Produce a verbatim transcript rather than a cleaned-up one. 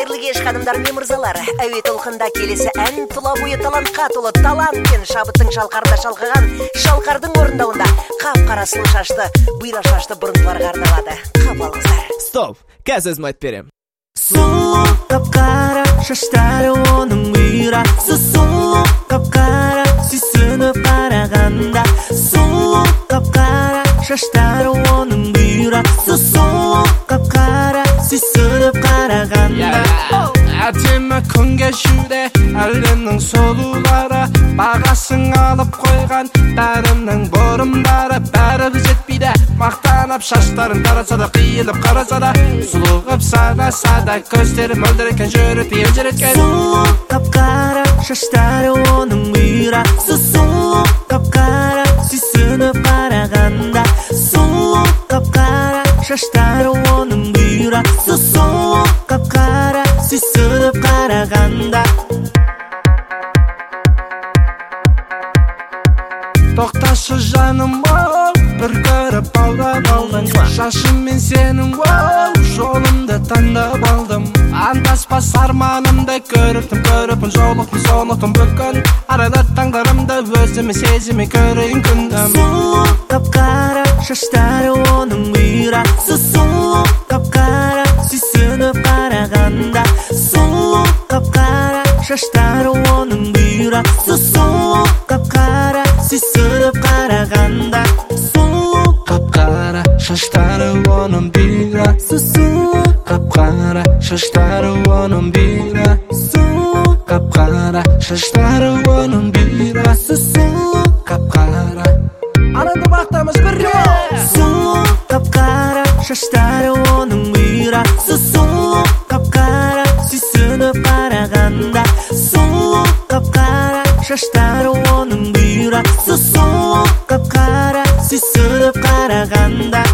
Қайырлы кеш ханымдар мен мырзалар. Әуе толқында келесі ән тұла бойы талантқа толы, талант пен шабыттың шалқарда шалқыған, шалқардың орындауында қап-қара сұлу шашты, бұйра шашты бұрындыларға арналады. Қапалыңыздар. Стоп, қазір өзім айтып берем. Сұлу қап-қара шаштары оның бұйра, сұлу қап-қара сүйсініп қарағанда. Сұлу қап-қара шаштары оның бұйра, сұлу қап-қара сүйсініп қарағанда. Әдемі күнге жүре әлемнің сұлулары, бағасын алып қойған бәрінің бұрымдары. Бәрі жетпейді мақтанып, шаштарын тараса да, қиылып қараса да, сұлу қып санаса да, көздері мөлдіреген жүректі елжіреткен. Сұлу қап-қара шаштары оның бұйра, сұлу қап-қара сүйсініп қарағанда. Сұлу қап-қара шаштары оның бұйра, сұлу қап-қара сүйсініп қарағанда. Тоқташы жаным, оу, бір көріп аурап алдың. Шашым мен сенің, оу, жолымды таңдап алдым. Андаспас арманымды көріктім, көріппін, жолықтым, соңықтым бүкін. Арада таңдарымды өзіме сезіме көрейін күндім. Сұлу қап-қара шаштары оның бұйра, сұлу қап-қара сүйсініп қарағанда. Сұлу қап-қара шаштары оның бұйра, сұлу қап-қара сүйсініп қарағанда. Сұлу қап-қара шаштары оның бұйра, сұлу қап-қара шаштары оның бұйра, сұлу қап-қара шаштары оның бұйра, сұлу қап-қара. Арада бақтамыз бірге. Сұлу қап-қара шаштары оның бұйра, сұлу қап-қара сүйсініп қарағанда. Сұлу қап-қара шаштары оның бұйра, сұлу қап-қара сүйсініп қарағанда.